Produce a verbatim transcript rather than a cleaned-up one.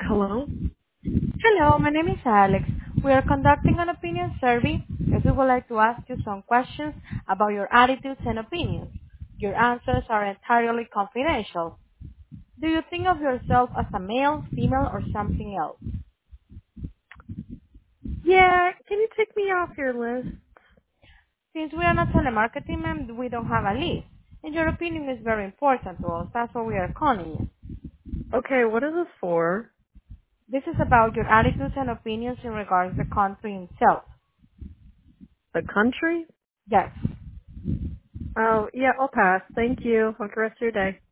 Hello? Hello, my name is Alex. We are conducting an opinion survey as we would like to ask you some questions about your attitudes and opinions. Your answers are entirely confidential. Do you think of yourself as a male, female, or something else? Yeah, can you take me off your list? Since we are not telemarketing and we don't have a list, and your opinion is very important to us, that's why we are calling you. Okay, what is this for? This is about your attitudes and opinions in regards to the country itself. The country? Yes. Oh, yeah, I'll pass. Thank you. Have a good rest of your day.